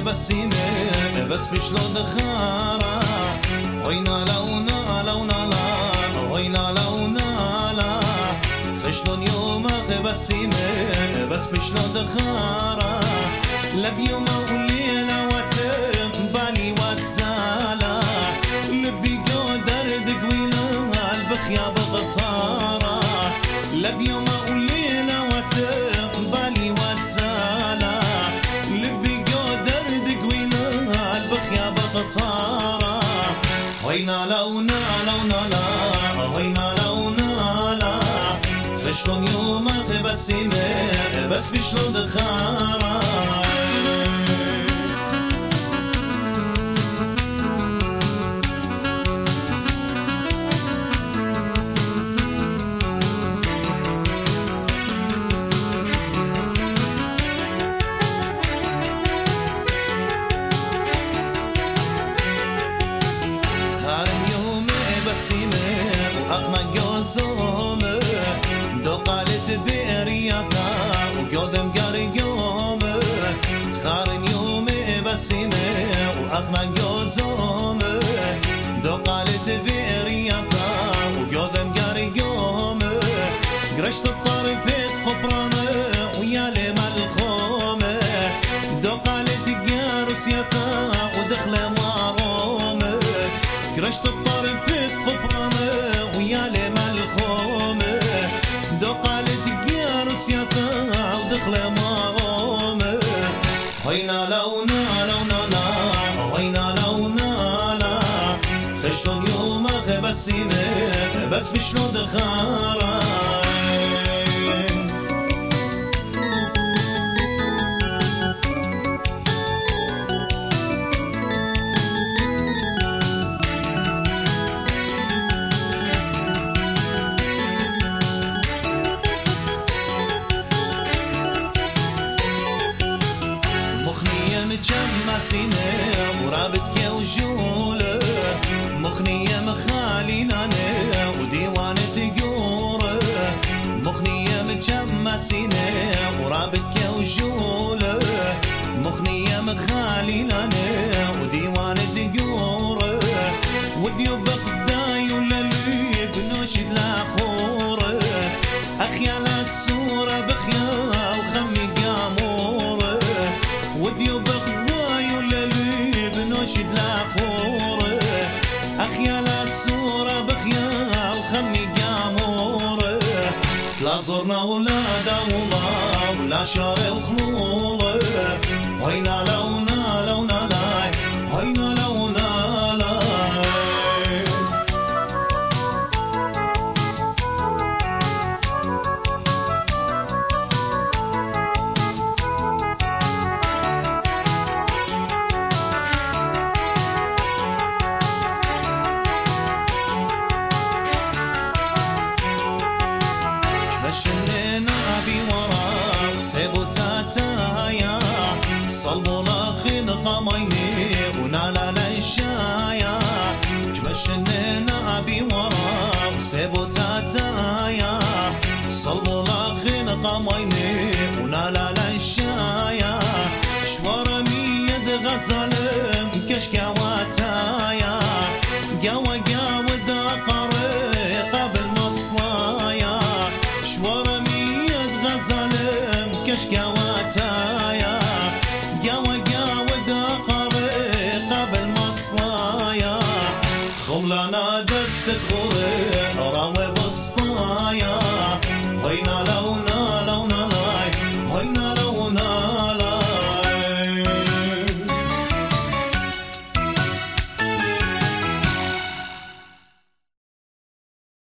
بسيمة بس بشلون دخارة وينا لونا لونا لا وينا لونا لا فشلون يوم بسيمة بس بشلون دخارة لبيوم وليلة وتباني وتزالة لبي قدر دقويلة البخيا بغطارة لبيوم وليلة وتباني وتزالة لبي قدر دقويلة البخيا بغطارة وينا لونا لونا لا وينا لونا لا فشلون يوم بسيمة بس بشلون دخارة وأغنى جوزوم دقالت برياثا وقدم قريوم تخارن يومي بسيمة وأغنى جوزوم دقالت برياثا وقدم قريوم قرشت الطرب بيت قبرانة ويا لما الخومة دقالت قارسياثا ودخلة ماروم قرشت الطرب بيت قبرانة ويا لما الخومة دقالت قارسياثا ودخلة ماروم وينا لونا لونا لا وينا لونا لا خشلون يوم بسيمة بس بشلون دخارة مخنية متجمسينة ورابط كوجولة مخنية مخالينانة وديوانة تقورة مخنية متجمسينة ورابط كوجولة مخنية مخالينانة وديوانة تقورة وديو بقدايو للي بنوشد لاخورة أخيال السورة بخيا وخمي قامورة وديو بقدايو للي بنوشد لاخورة أخيال السورة بخيا وخمي قامورة لا زرنا ولا دولة ولا شارع وخلولة وينا لونا لونا لاي وينا لونا لاي مشينا بورا وسيبو تاتايا صلبو لاخين قميني ونالا للشايا مشينا بورا وسيبو تاتايا صلبو لاخين قميني ونالا للشايا شوارا ميد غزل كشكا واتايا قاوة قاوة داقر قبل مصلايا شوارا ميد غزل كشكا واتايا